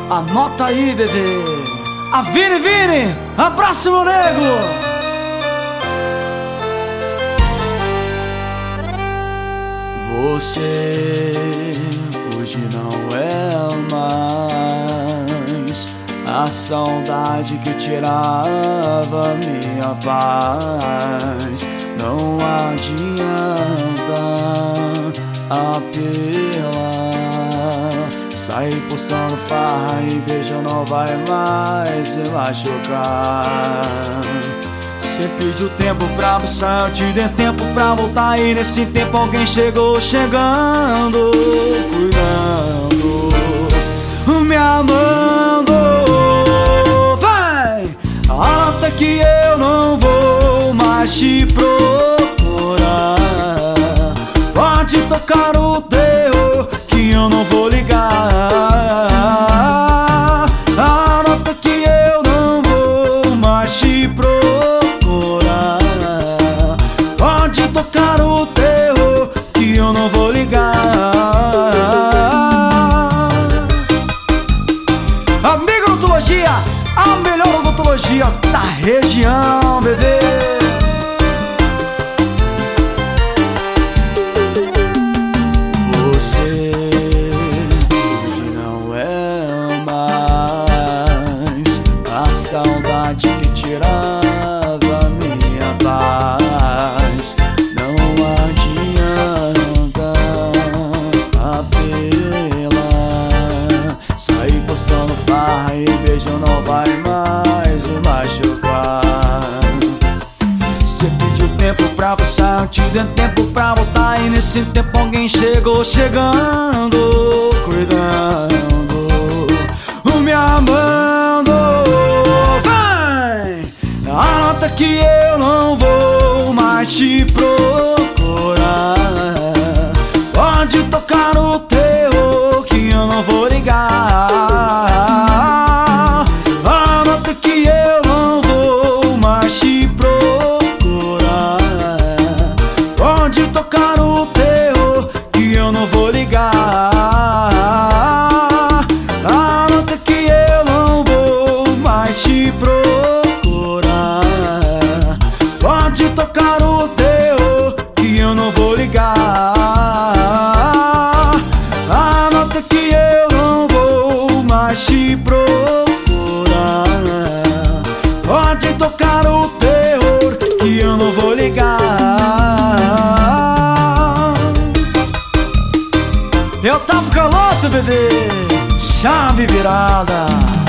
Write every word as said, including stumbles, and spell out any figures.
Anota aí, bebê. A Vini Vini, abraço, meu nego. Você hoje não é mais a saudade que tirava minha paz. Não adianta apelar, sair postando farra e beijo não vai mais se machucar. Cê pediu tempo pra passar, eu te dei tempo pra voltar, e nesse tempo alguém chegou chegando, cuidando, me amando. Vai! Anota que eu não vou mais te procurar. Pode tocar o terror que eu não vou ligar. Anota que eu não vou mais te procurar. Pode tocar o terror que eu não vou ligar. Amigo Odontologia, a melhor odontologia da região, bebê. Você hoje não é mais a saudade que tirava minha paz. Não adianta apelar, sair postando farra e beijo não vai mais me machucar. Cê pediu tempo pra passar, eu te dei tempo pra voltar, e nesse tempo alguém chegou chegando, cuidando, me amando. Vai! Anota que eu não vou mais te procurar. Pode tocar o terror que eu não vou ligar. Anota que eu não vou mais te procurar. Pode tocar o terror que eu não vou ligar. Anota que eu não vou mais te procurar. Pode tocar o terror que eu não vou ligar. Anota que eu não vou mais te procurar. Pode tocar o terror que eu não vou ligar. Eu tava caloto, bebê, chave virada.